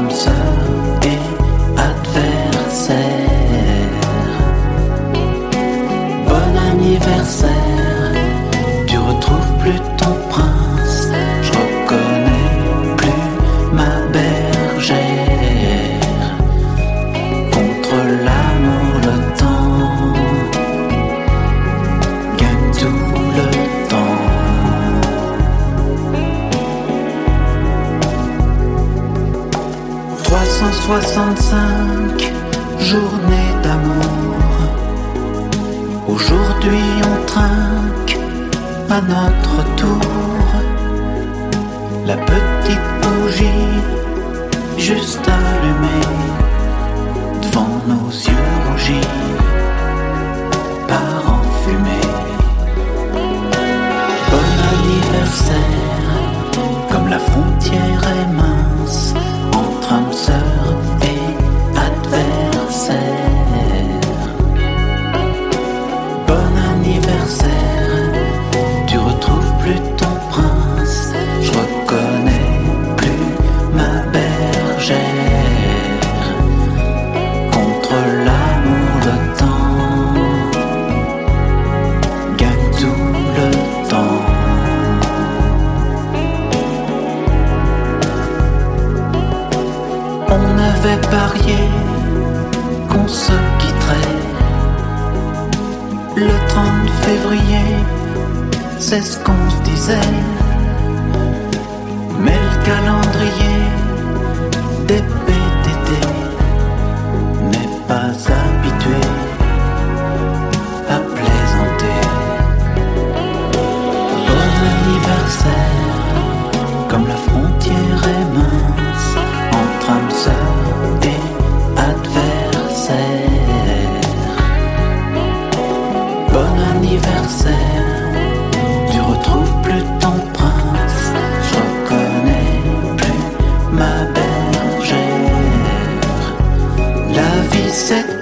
âme sœur et adversaire. Bon anniversaire, tu retrouves plus ton prince, je reconnais plus ma bergère. Contre l'amour, le temps gagne tout le temps. 365 journées d'amour. Aujourd'hui on trinque à notre tour. La petite bougie juste allumée devant nos yeux rougis part en fumée. Bon anniversaire, comme la frontière est mince entre âme sœur et adversaire. Bon anniversaire, tu retrouves plus ton prince, je reconnais plus ma bergère. Contre l'amour, le temps gagne tout le temps. On avait parié qu'on se quitterait le 30 février, c'est ce qu'on se disait. Mais le calendrier des PTT n'est pas habitué à plaisanter. Bon anniversaire, comme la frontière est mince entre âme sœur et adversaire. Bon anniversaire, tu retrouves plus ton prince, je reconnais plus ma bergère. La vie c'est